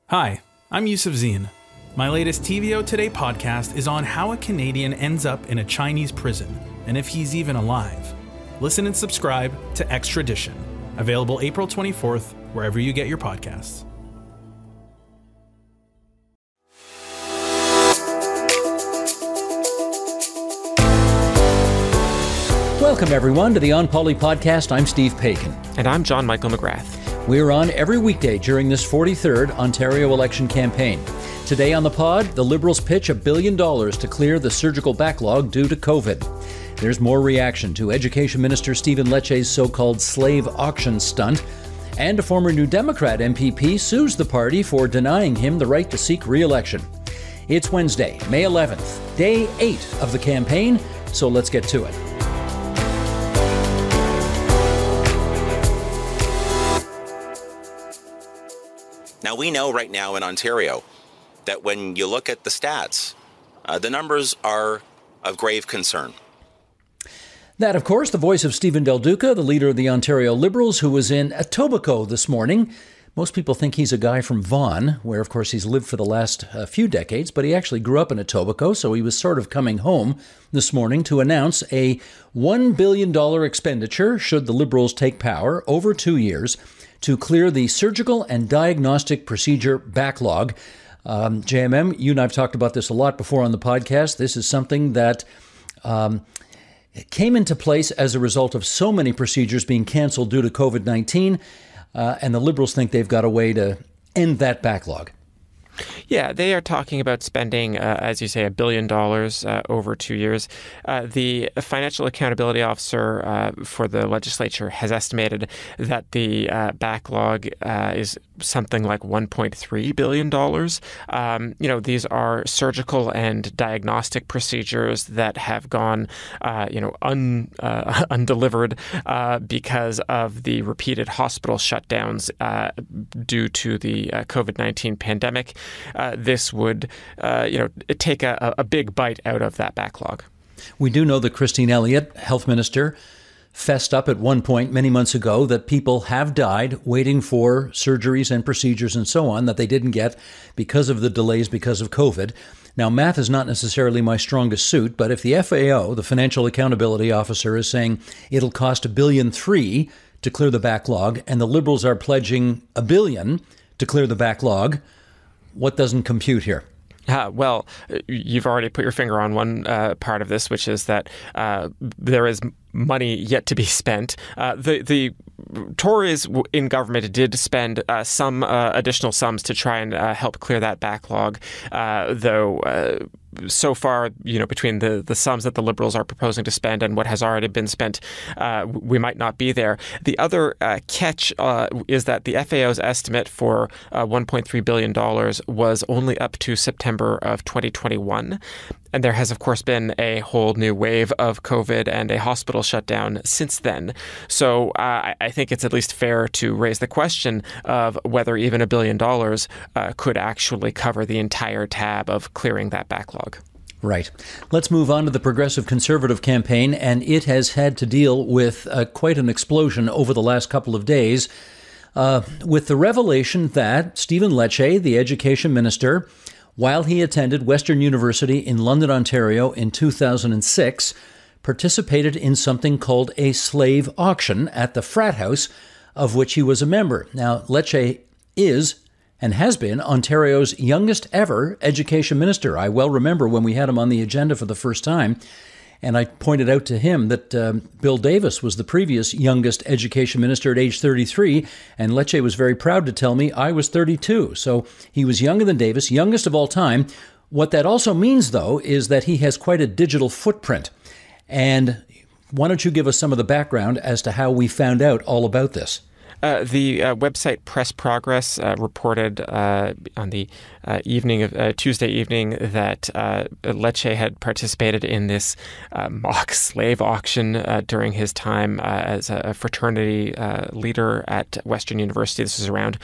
Hi, I'm Yusuf Zine. My latest TVO Today podcast is on how a Canadian ends up in a Chinese prison, and if he's even alive. Listen and subscribe to Extradition, available April 24th, wherever you get your podcasts. Welcome, everyone, to the On Poly podcast. I'm Steve Paikin. And I'm John Michael McGrath. We're on every weekday during this 43rd Ontario election campaign. Today on the pod, the Liberals pitch $1 billion to clear the surgical backlog due to COVID. There's more reaction to Education Minister Stephen Lecce's so-called slave auction stunt. And a former New Democrat MPP sues the party for denying him the right to seek re-election. It's Wednesday, May 11th, day 8 of the campaign, so let's get to it. Now, we know right now in Ontario that when you look at the stats, the numbers are of grave concern. That, of course, the voice of Stephen Del Duca, the leader of the Ontario Liberals, who was in Etobicoke this morning. Most people think he's a guy from Vaughan, where, of course, he's lived for the last few decades, but he actually grew up in Etobicoke, so he was sort of coming home this morning to announce a $1 billion expenditure, should the Liberals take power, over 2 years, to clear the surgical and diagnostic procedure backlog. JMM, you and I have talked about this a lot before on the podcast. This is something that came into place as a result of so many procedures being canceled due to COVID-19, and the Liberals think they've got a way to end that backlog. Yeah, they are talking about spending, as you say, $1 billion over 2 years. The Financial Accountability Officer for the legislature has estimated that the backlog is something like $1.3 billion. These are surgical and diagnostic procedures that have gone, undelivered because of the repeated hospital shutdowns due to the COVID-19 pandemic. This would, take a big bite out of that backlog. We do know that Christine Elliott, Health Minister, fessed up at one point many months ago that people have died waiting for surgeries and procedures and so on that they didn't get because of the delays because of COVID. Now, math is not necessarily my strongest suit, but if the FAO, the Financial Accountability Officer, is saying it'll cost $1.3 billion to clear the backlog, and the Liberals are pledging $1 billion to clear the backlog, what doesn't compute here? Well, you've already put your finger on one part of this, which is that there is money yet to be spent. The Tories in government did spend some additional sums to try and help clear that backlog, though so far, between the sums that the Liberals are proposing to spend and what has already been spent, we might not be there. The other catch is that the FAO's estimate for $1.3 billion was only up to September of 2021. And there has, of course, been a whole new wave of COVID and a hospital shutdown since then. So I think it's at least fair to raise the question of whether even $1 billion could actually cover the entire tab of clearing that backlog. Right. Let's move on to the Progressive Conservative campaign, and it has had to deal with quite an explosion over the last couple of days with the revelation that Stephen Lecce, the Education Minister, while he attended Western University in London, Ontario in 2006, participated in something called a slave auction at the frat house of which he was a member. Now, Lecce is and has been Ontario's youngest ever education minister. I well remember when we had him on the agenda for the first time, and I pointed out to him that Bill Davis was the previous youngest education minister at age 33, and Lecce was very proud to tell me I was 32. So he was younger than Davis, youngest of all time. What that also means, though, is that he has quite a digital footprint. And why don't you give us some of the background as to how we found out all about this? The website Press Progress reported on the evening of Tuesday evening that Lecce had participated in this mock slave auction during his time as a fraternity leader at Western University. This was around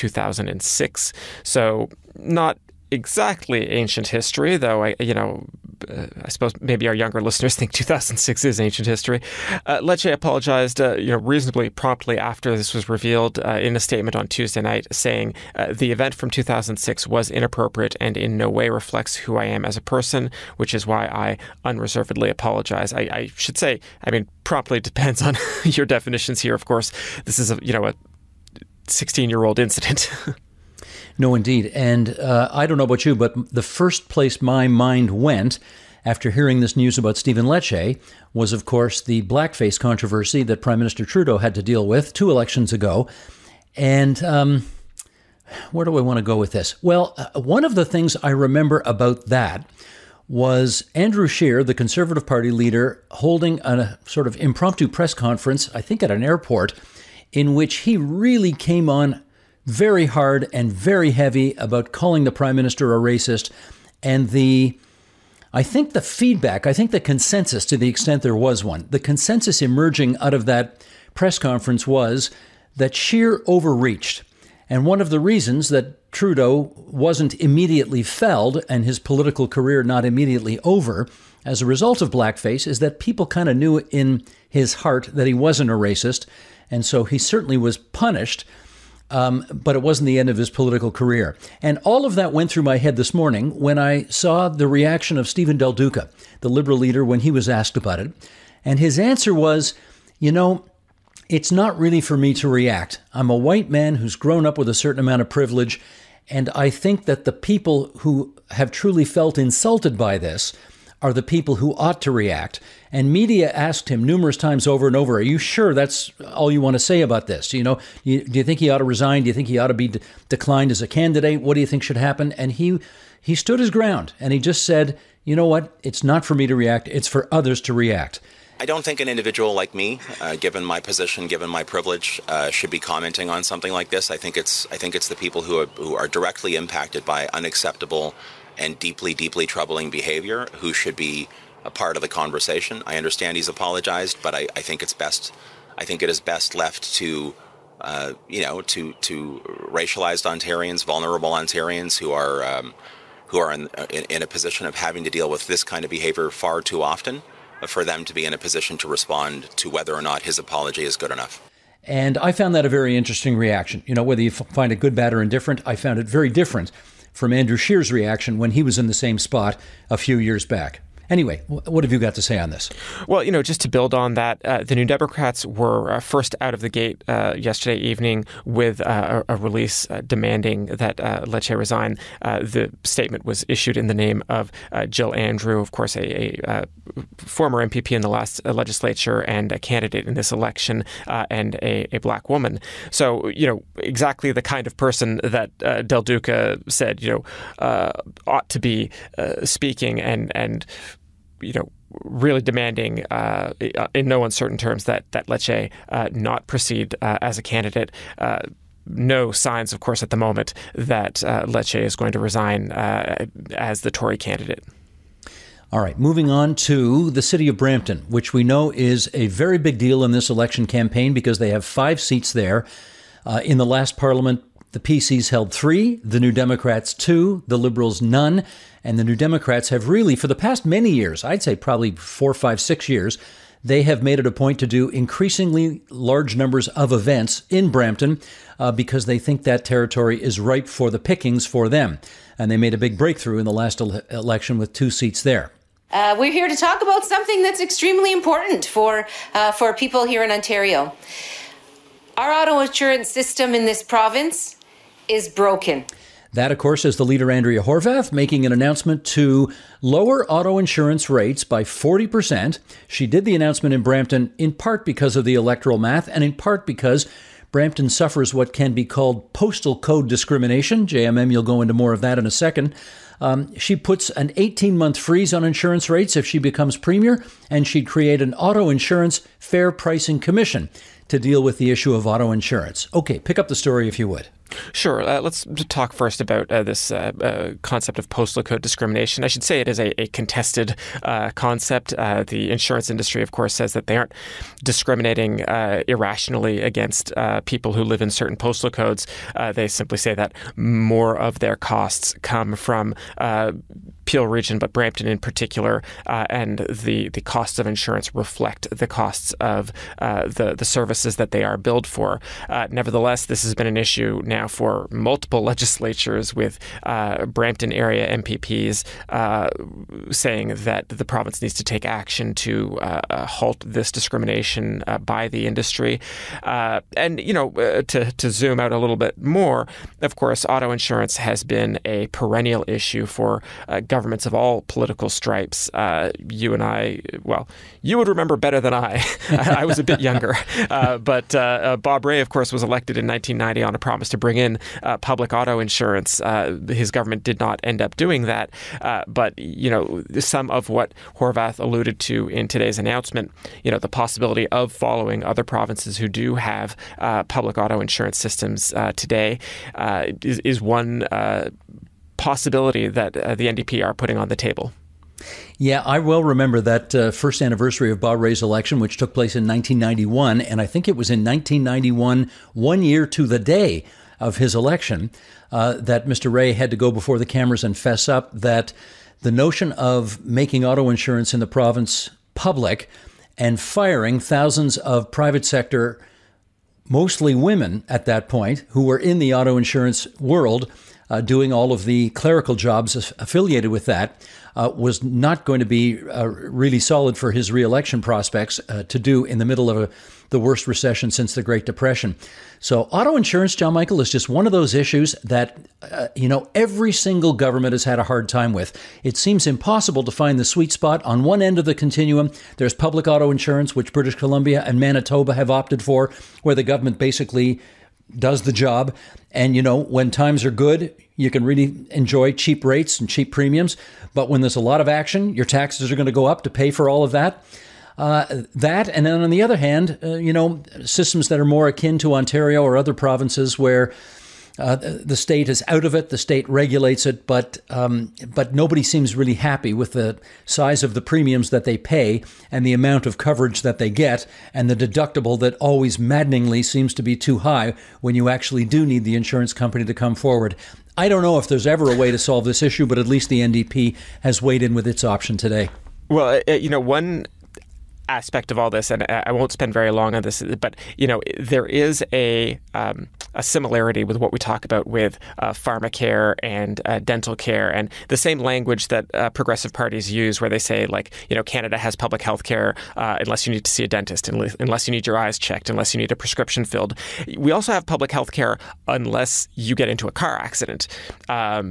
2006. So not exactly ancient history, though, I suppose maybe our younger listeners think 2006 is ancient history. Lecce apologized, reasonably promptly after this was revealed in a statement on Tuesday night, saying the event from 2006 was inappropriate and in no way reflects who I am as a person, which is why I unreservedly apologize. I should say, promptly depends on your definitions here. Of course, this is a 16-year-old incident. No, indeed. And I don't know about you, but the first place my mind went after hearing this news about Stephen Lecce was, of course, the blackface controversy that Prime Minister Trudeau had to deal with 2 elections ago. And where do I want to go with this? Well, one of the things I remember about that was Andrew Scheer, the Conservative Party leader, holding a sort of impromptu press conference, I think at an airport, in which he really came on very hard and very heavy about calling the Prime Minister a racist. And I think the consensus, to the extent there was one, the consensus emerging out of that press conference was that Scheer overreached. And one of the reasons that Trudeau wasn't immediately felled and his political career not immediately over as a result of blackface is that people kind of knew in his heart that he wasn't a racist. And so he certainly was punished. But it wasn't the end of his political career. And all of that went through my head this morning when I saw the reaction of Stephen Del Duca, the Liberal leader, when he was asked about it. And his answer was, it's not really for me to react. I'm a white man who's grown up with a certain amount of privilege, and I think that the people who have truly felt insulted by this are the people who ought to react. And media asked him numerous times over and over, are you sure that's all you want to say about this? Do you think he ought to resign? Do you think he ought to be declined as a candidate? What do you think should happen? And he stood his ground and he just said, you know what? It's not for me to react. It's for others to react. I don't think an individual like me, given my position, given my privilege, should be commenting on something like this. I think it's the people who are directly impacted by unacceptable and deeply, deeply troubling behavior who should be a part of the conversation. I understand he's apologized, but I think it is best left to racialized Ontarians, vulnerable Ontarians who are in a position of having to deal with this kind of behavior far too often, for them to be in a position to respond to whether or not his apology is good enough. And I found that a very interesting reaction. Whether you find it good, bad, or indifferent, I found it very different from Andrew Scheer's reaction when he was in the same spot a few years back. Anyway, what have you got to say on this? Well, just to build on that, the New Democrats were first out of the gate yesterday evening with a release demanding that Lecce resign. The statement was issued in the name of Jill Andrew, of course, a former MPP in the last legislature and a candidate in this election, and a black woman. So, exactly the kind of person that Del Duca said, ought to be speaking and really demanding in no uncertain terms that Lecce not proceed as a candidate. No signs, of course, at the moment that Lecce is going to resign as the Tory candidate. All right, moving on to the city of Brampton, which we know is a very big deal in this election campaign because they have 5 seats there. In the last parliament, the PCs held 3, the New Democrats 2, the Liberals none, and the New Democrats have really, for the past many years, I'd say probably 4, 5, 6 years, they have made it a point to do increasingly large numbers of events in Brampton because they think that territory is ripe for the pickings for them. And they made a big breakthrough in the last election with 2 seats there. We're here to talk about something that's extremely important for people here in Ontario. Our auto insurance system in this province is broken. That, of course, is the leader, Andrea Horwath, making an announcement to lower auto insurance rates by 40%. She did the announcement in Brampton in part because of the electoral math and in part because Brampton suffers what can be called postal code discrimination. JMM, you'll go into more of that in a second. She puts an 18-month freeze on insurance rates if she becomes premier, and she'd create an auto insurance fair pricing commission to deal with the issue of auto insurance. Okay, pick up the story if you would. Sure. Let's talk first about this concept of postal code discrimination. I should say it is a contested concept. The insurance industry, of course, says that they aren't discriminating irrationally against people who live in certain postal codes. They simply say that more of their costs come from Peel region, but Brampton in particular, and the costs of insurance reflect the costs of the services that they are billed for. Nevertheless, this has been an issue now for multiple legislatures, with Brampton area MPPs saying that the province needs to take action to halt this discrimination by the industry. And, to zoom out a little bit more, of course, auto insurance has been a perennial issue for governments of all political stripes. You and I, well, you would remember better than I. I was a bit younger. But Bob Rae, of course, was elected in 1990 on a promise to bring in public auto insurance. His government did not end up doing that. But, some of what Horwath alluded to in today's announcement, the possibility of following other provinces who do have public auto insurance systems today is one possibility that the NDP are putting on the table. Yeah, I well remember that first anniversary of Bob Rae's election, which took place in 1991. And I think it was in 1991, 1 year to the day of his election, that Mr. Rae had to go before the cameras and fess up that the notion of making auto insurance in the province public and firing thousands of private sector, mostly women at that point, who were in the auto insurance world, doing all of the clerical jobs affiliated with that, was not going to be really solid for his re-election prospects to do in the middle of the worst recession since the Great Depression. So auto insurance, John Michael, is just one of those issues that, every single government has had a hard time with. It seems impossible to find the sweet spot. On one end of the continuum, there's public auto insurance, which British Columbia and Manitoba have opted for, where the government basically does the job. And, when times are good, you can really enjoy cheap rates and cheap premiums. But when there's a lot of action, your taxes are going to go up to pay for all of that. And then on the other hand, systems that are more akin to Ontario or other provinces where the state is out of it, the state regulates it, but nobody seems really happy with the size of the premiums that they pay and the amount of coverage that they get, and the deductible that always maddeningly seems to be too high when you actually do need the insurance company to come forward. I don't know if there's ever a way to solve this issue, but at least the NDP has weighed in with its option today. Well, one aspect of all this, and I won't spend very long on this, but there is a similarity with what we talk about with pharmacare and dental care, and the same language that progressive parties use, where they say, Canada has public health care unless you need to see a dentist, unless you need your eyes checked, unless you need a prescription filled. We also have public health care unless you get into a car accident, and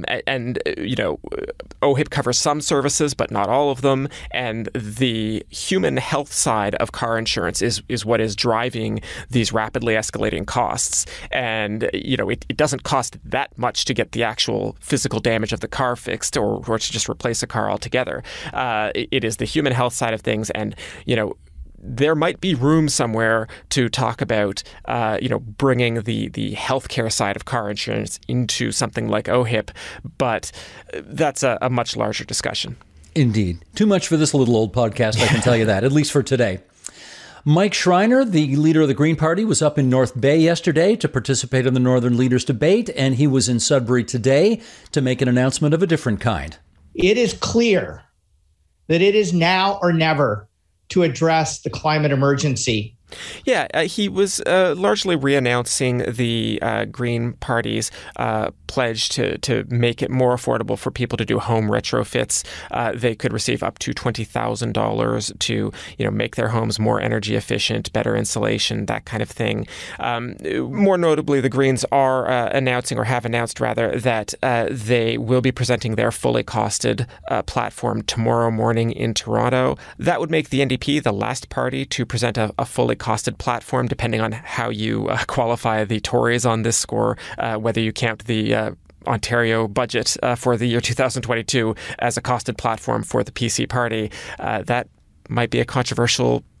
OHIP covers some services, but not all of them, and the human health side of car insurance is what is driving these rapidly escalating costs. And, it doesn't cost that much to get the actual physical damage of the car fixed or to just replace a car altogether. It is the human health side of things. And, there might be room somewhere to talk about, bringing the healthcare side of car insurance into something like OHIP, but that's a much larger discussion. Indeed. Too much for this little old podcast, I can tell you that, at least for today. Mike Schreiner, the leader of the Green Party, was up in North Bay yesterday to participate in the Northern Leaders Debate, and he was in Sudbury today to make an announcement of a different kind. It is clear that it is now or never to address the climate emergency. Yeah, he was largely re-announcing the Green Party's pledge to make it more affordable for people to do home retrofits. They could receive up to $20,000 to, make their homes more energy efficient, better insulation, that kind of thing. More notably, the Greens are announcing, or have announced rather, that they will be presenting their fully costed platform tomorrow morning in Toronto. That would make the NDP the last party to present a fully costed platform, depending on how you qualify the Tories on this score, whether you count the Ontario budget for the year 2022 as a costed platform for the PC party. That might be a controversial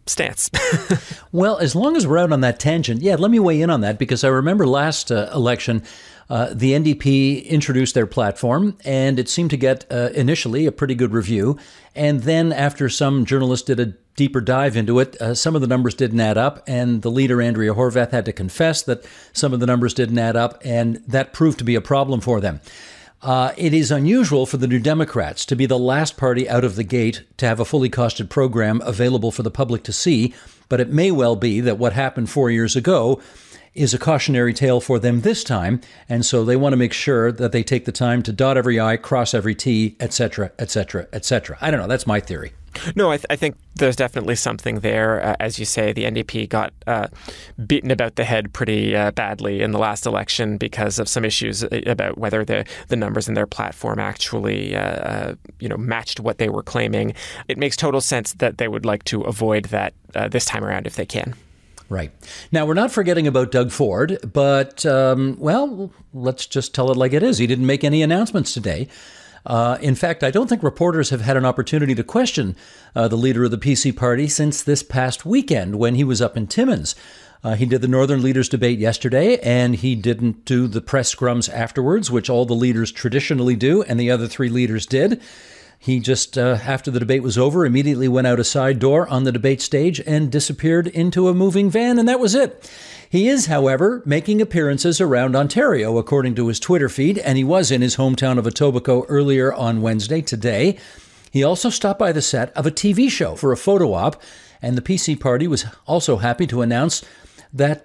stance. Well, as long as we're out on that tangent, let me weigh in on that, because I remember last election, the NDP introduced their platform, and it seemed to get initially a pretty good review. And then after some journalists did a deeper dive into it, some of the numbers didn't add up, and the leader, Andrea Horwath, had to confess that some of the numbers didn't add up, and that proved to be a problem for them. It is unusual for the New Democrats to be the last party out of the gate to have a fully costed program available for the public to see, but it may well be that what happened 4 years ago is a cautionary tale for them this time, and so they want to make sure that they take the time to dot every I, cross every T, etc., etc., etc. I don't know. That's my theory. No, I think there's definitely something there. As you say, the NDP got beaten about the head pretty badly in the last election because of some issues about whether the numbers in their platform actually matched what they were claiming. It makes total sense that they would like to avoid that this time around if they can. Right. Now, we're not forgetting about Doug Ford, but, let's just tell it like it is. He didn't make any announcements today. In fact, I don't think reporters have had an opportunity to question the leader of the PC party since this past weekend when he was up in Timmins. He did the Northern Leaders debate yesterday, and he didn't do the press scrums afterwards, which all the leaders traditionally do, and the other three leaders did. He just, after the debate was over, immediately went out a side door on the debate stage and disappeared into a moving van, and that was it. He is, however, making appearances around Ontario, according to his Twitter feed, and he was in his hometown of Etobicoke earlier on Wednesday, today. He also stopped by the set of a TV show for a photo op, and the PC party was also happy to announce that,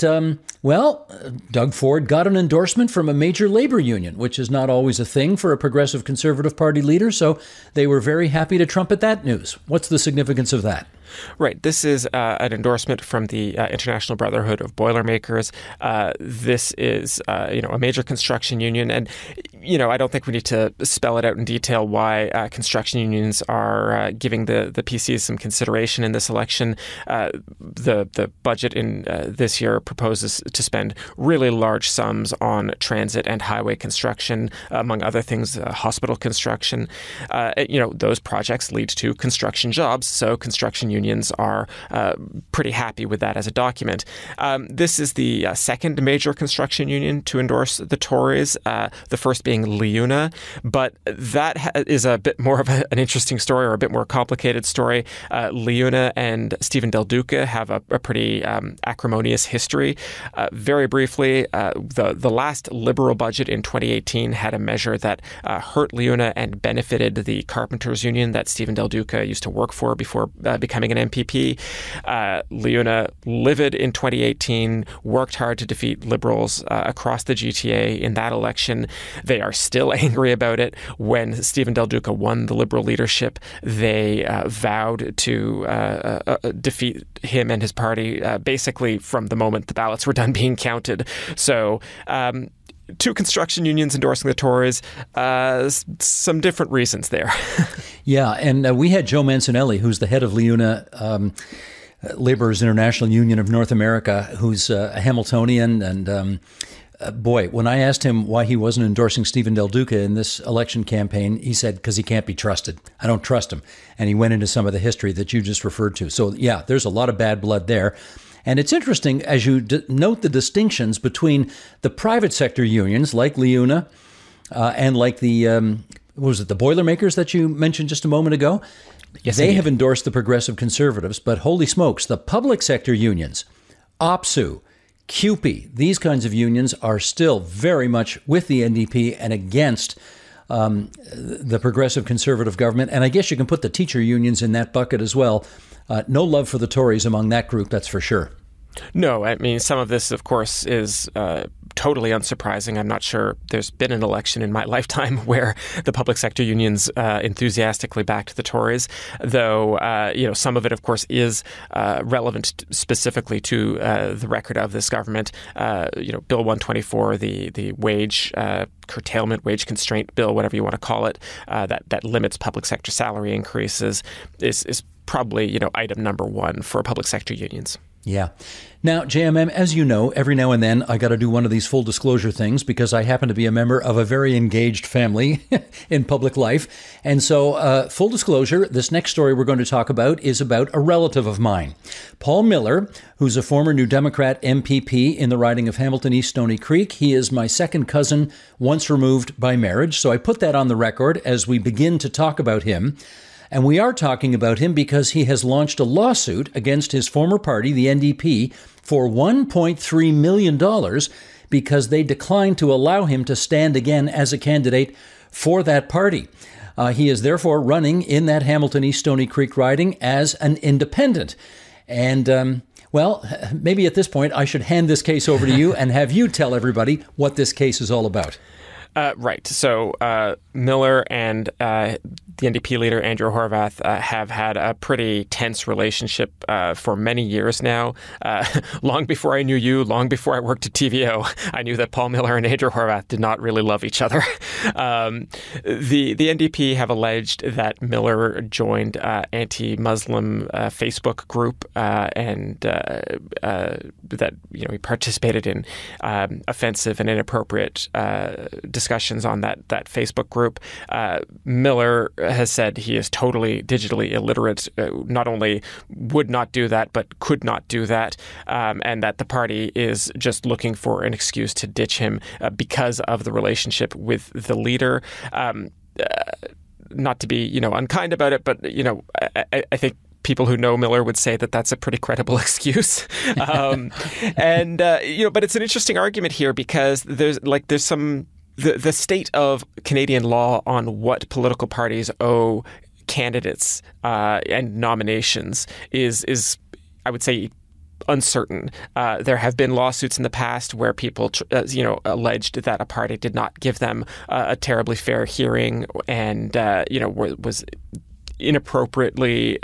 Doug Ford got an endorsement from a major labor union, which is not always a thing for a progressive Conservative Party leader, so they were very happy to trumpet that news. What's the significance of that? Right. This is an endorsement from the International Brotherhood of Boilermakers. This is, a major construction union. And, I don't think we need to spell it out in detail why construction unions are giving the PCs some consideration in this election. The budget in this year proposes to spend really large sums on transit and highway construction, among other things, hospital construction. Those projects lead to construction jobs. So construction unions are pretty happy with that as a document. This is the second major construction union to endorse the Tories, the first being LiUNA, but that is a bit more of an interesting story, or a bit more complicated story. LiUNA and Stephen Del Duca have a pretty acrimonious history. Very briefly, the last Liberal budget in 2018 had a measure that hurt LiUNA and benefited the Carpenters Union that Stephen Del Duca used to work for before becoming an MPP. LiUNA, livid in 2018, worked hard to defeat Liberals across the GTA in that election. They are still angry about it. When Stephen Del Duca won the Liberal leadership, they vowed to defeat him and his party basically from the moment the ballots were done being counted. So two construction unions endorsing the Tories, some different reasons there. Yeah, and we had Joe Mancinelli, who's the head of LiUNA, Laborers International Union of North America, who's a Hamiltonian. And boy, when I asked him why he wasn't endorsing Stephen Del Duca in this election campaign, he said, because he can't be trusted. I don't trust him. And he went into some of the history that you just referred to. So, yeah, there's a lot of bad blood there. And it's interesting, as you note the distinctions between the private sector unions like LiUNA and like the, the Boilermakers that you mentioned just a moment ago? Yes, they indeed. have endorsed the Progressive Conservatives, but holy smokes, the public sector unions, OPSU, CUPE, these kinds of unions are still very much with the NDP and against the Progressive Conservative government. And I guess you can put the teacher unions in that bucket as well. No love for the Tories among that group, that's for sure. No, I mean, some of this, of course, is totally unsurprising. I'm not sure there's been an election in my lifetime where the public sector unions enthusiastically backed the Tories, though, some of it, of course, is relevant specifically to the record of this government. Bill 124, the wage curtailment, wage constraint bill, whatever you want to call it, that limits public sector salary increases is probably, item number one for public sector unions. Yeah. Now, JMM, as you know, every now and then I got to do one of these full disclosure things because I happen to be a member of a very engaged family in public life. And so, full disclosure, this next story we're going to talk about is about a relative of mine. Paul Miller, who's a former New Democrat MPP in the riding of Hamilton East Stony Creek. He is my second cousin, once removed by marriage. So I put that on the record as we begin to talk about him. And we are talking about him because he has launched a lawsuit against his former party, the NDP, for $1.3 million because they declined to allow him to stand again as a candidate for that party. He is therefore running in that Hamilton East Stony Creek riding as an independent. And, well, maybe at this point I should hand this case over to you and have you tell everybody what this case is all about. Right. So Miller and the NDP leader, Andrew Horwath, have had a pretty tense relationship for many years now. Long before I knew you, long before I worked at TVO, I knew that Paul Miller and Andrew Horwath did not really love each other. The NDP have alleged that Miller joined anti-Muslim Facebook group and that he participated in offensive and inappropriate discussions on that Facebook group. Miller has said he is totally digitally illiterate, not only would not do that, but could not do that, and that the party is just looking for an excuse to ditch him because of the relationship with the leader. Not to be, unkind about it, but, I think people who know Miller would say that that's a pretty credible excuse. But it's an interesting argument here because there's some... The state of Canadian law on what political parties owe candidates and nominations is, I would say, uncertain. There have been lawsuits in the past where people, alleged that a party did not give them a terribly fair hearing and, was inappropriately,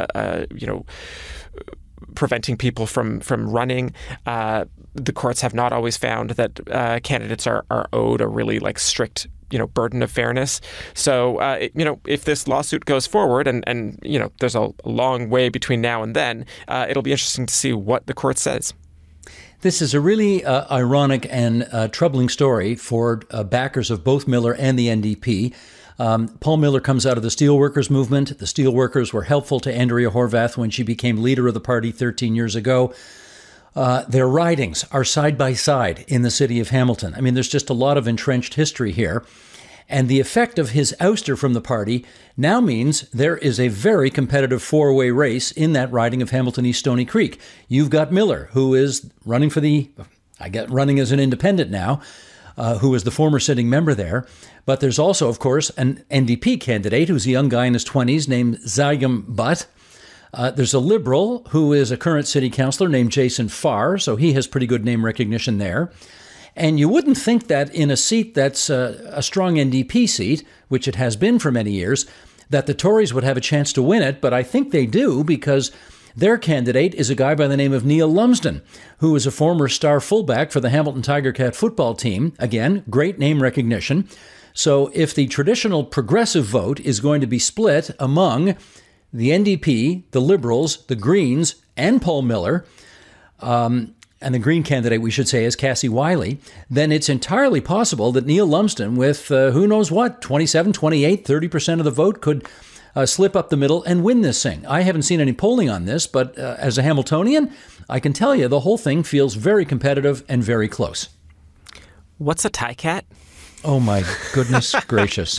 preventing people from running. The courts have not always found that candidates are owed a really strict, burden of fairness. So, if this lawsuit goes forward and there's a long way between now and then, it'll be interesting to see what the court says. This is a really ironic and troubling story for backers of both Miller and the NDP. Paul Miller comes out of the Steelworkers movement. The Steelworkers were helpful to Andrea Horwath when she became leader of the party 13 years ago. Their ridings are side by side in the city of Hamilton. I mean, there's just a lot of entrenched history here. And the effect of his ouster from the party now means there is a very competitive four-way race in that riding of Hamilton East Stony Creek. You've got Miller, who is running running as an independent now, who is the former sitting member there. But there's also, of course, an NDP candidate who's a young guy in his 20s named Zayam Butt. There's a Liberal who is a current city councillor named Jason Farr, so he has pretty good name recognition there. And you wouldn't think that in a seat that's a strong NDP seat, which it has been for many years, that the Tories would have a chance to win it, but I think they do because their candidate is a guy by the name of Neil Lumsden, who is a former star fullback for the Hamilton Tiger Cat football team. Again, great name recognition. So if the traditional progressive vote is going to be split among the NDP, the Liberals, the Greens, and Paul Miller, and the Green candidate, we should say, is Cassie Wiley, then it's entirely possible that Neil Lumsden, with who knows what, 27, 28, 30% of the vote, could slip up the middle and win this thing. I haven't seen any polling on this, but as a Hamiltonian, I can tell you the whole thing feels very competitive and very close. What's a tie cat? Oh, my goodness gracious.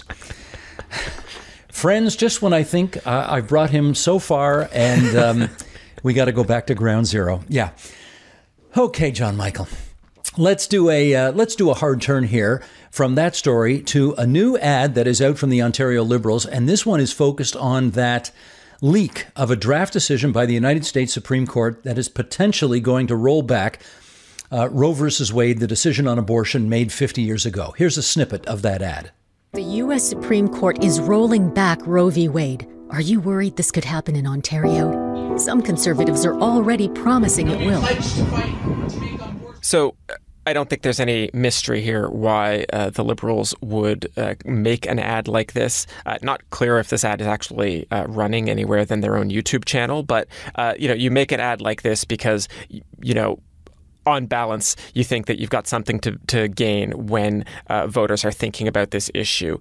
Friends, just when I think I've brought him so far and we got to go back to ground zero. Yeah. Okay, John Michael. Let's do a hard turn here from that story to a new ad that is out from the Ontario Liberals, and this one is focused on that leak of a draft decision by the United States Supreme Court that is potentially going to roll back Roe versus Wade, the decision on abortion made 50 years ago. Here's a snippet of that ad. The U.S. Supreme Court is rolling back Roe v. Wade. Are you worried this could happen in Ontario? Some conservatives are already promising it will. So I don't think there's any mystery here why the Liberals would make an ad like this. Not clear if this ad is actually running anywhere than their own YouTube channel, but you make an ad like this because on balance, you think that you've got something to gain when voters are thinking about this issue.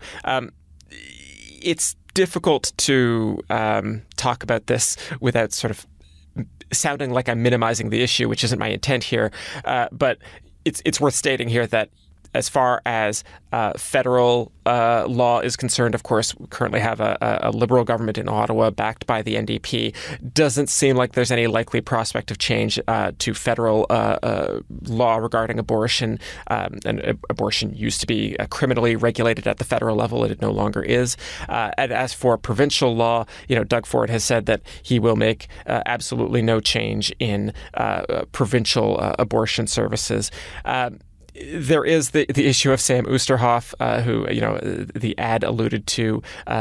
It's difficult to talk about this without sort of sounding like I'm minimizing the issue, which isn't my intent here. But it's worth stating here that as far as federal law is concerned, of course, we currently have a Liberal government in Ottawa backed by the NDP. Doesn't seem like there's any likely prospect of change to federal law regarding abortion. And abortion used to be criminally regulated at the federal level, and it no longer is. And as for provincial law, Doug Ford has said that he will make absolutely no change in provincial abortion services. There is the issue of Sam Oosterhoff, who the ad alluded to,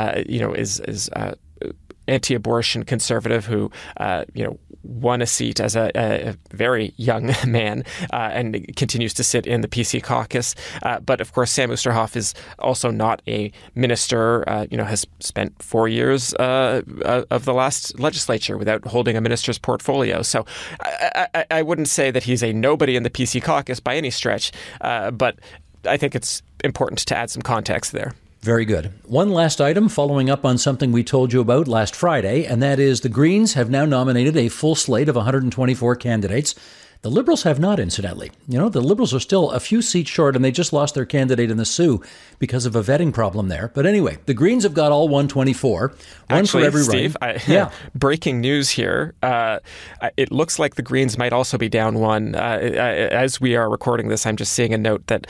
is anti-abortion conservative who won a seat as a very young man and continues to sit in the PC caucus. But of course, Sam Oosterhoff is also not a minister. Has spent 4 years of the last legislature without holding a minister's portfolio. So I wouldn't say that he's a nobody in the PC caucus by any stretch. But I think it's important to add some context there. Very good. One last item following up on something we told you about last Friday, and that is the Greens have now nominated a full slate of 124 candidates. The Liberals have not, incidentally. The Liberals are still a few seats short, and they just lost their candidate in the Sioux because of a vetting problem there. But anyway, the Greens have got all 124. One for every Steve, yeah. Breaking news here. It looks like the Greens might also be down one. As we are recording this, I'm just seeing a note that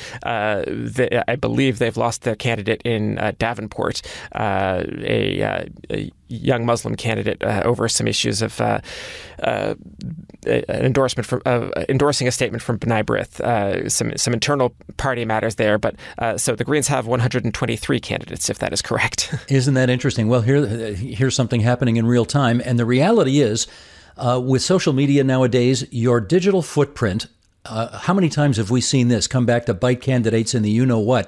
I believe they've lost their candidate in Davenport, a young Muslim candidate, over some issues of an endorsement endorsing a statement from B'nai B'rith, some internal party matters there. But so the Greens have 123 candidates, if that is correct. Isn't that interesting? Well, here's something happening in real time. And the reality is, with social media nowadays, your digital footprint, how many times have we seen this come back to bite candidates in the you-know-what?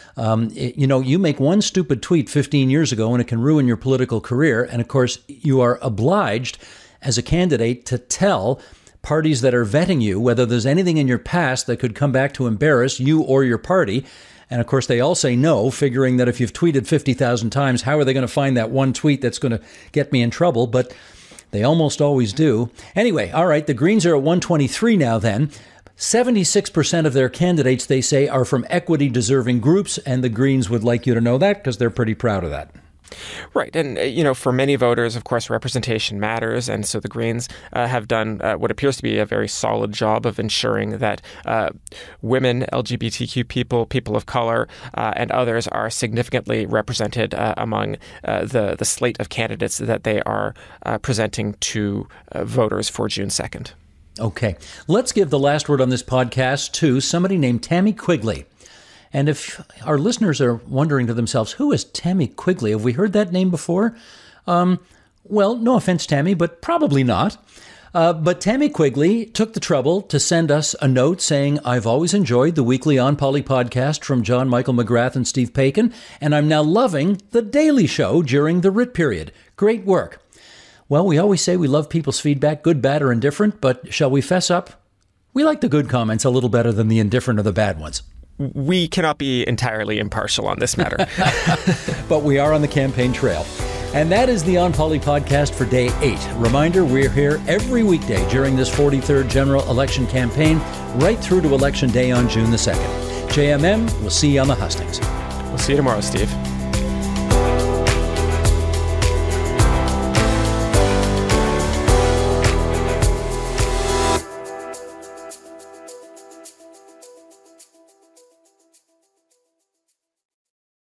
You make one stupid tweet 15 years ago and it can ruin your political career. And of course, you are obliged as a candidate to tell parties that are vetting you whether there's anything in your past that could come back to embarrass you or your party. And of course, they all say no, figuring that if you've tweeted 50,000 times, how are they going to find that one tweet that's going to get me in trouble? But they almost always do. Anyway, all right, the Greens are at 123 now then. 76% of their candidates, they say, are from equity-deserving groups, and the Greens would like you to know that because they're pretty proud of that. Right. And, for many voters, of course, representation matters. And so the Greens have done what appears to be a very solid job of ensuring that women, LGBTQ people of color, and others are significantly represented among the slate of candidates that they are presenting to voters for June 2nd. Okay. Let's give the last word on this podcast to somebody named Tammy Quigley. And if our listeners are wondering to themselves, who is Tammy Quigley? Have we heard that name before? Well, no offense, Tammy, but probably not. But Tammy Quigley took the trouble to send us a note saying, I've always enjoyed the weekly On Poly podcast from John Michael McGrath and Steve Paikin, and I'm now loving The Daily Show during the writ period. Great work. Well, we always say we love people's feedback, good, bad, or indifferent, but shall we fess up? We like the good comments a little better than the indifferent or the bad ones. We cannot be entirely impartial on this matter. But we are on the campaign trail. And that is the On Poly podcast for day 8. Reminder, we're here every weekday during this 43rd general election campaign, right through to Election Day on June the 2nd. JMM, we'll see you on the hustings. We'll see you tomorrow, Steve.